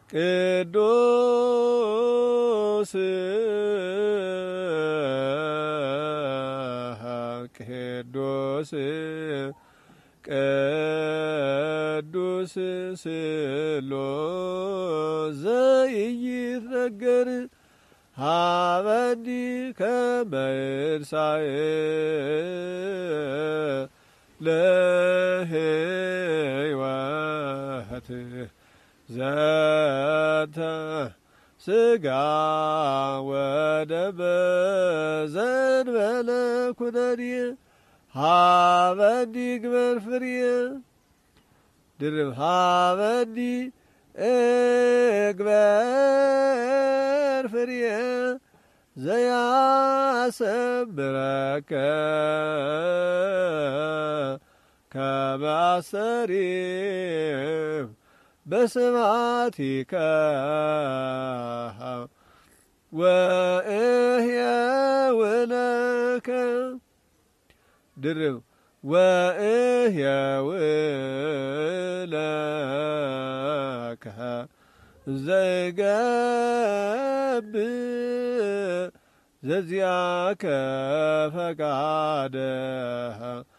ቅዱስ ቅዱስ ቅዱስ ስሉስ ዘኢይትነገር ሀበኒ ከመ ይርሣእ ለሕይወት ዘንተ ሥጋ ወደም ዘእንበለ ኩነኔ ሀበኒ ግበር ፍርየ ድርብ ሀበኒ እግበር ፍርየ ዘያሰምረከ ከመ አስተርኢም በስብሐቲከ ወእሕየው ለከ ድርብ ወእሕየው ለከ ዘይገብር ዘዚአከ ፈቃደ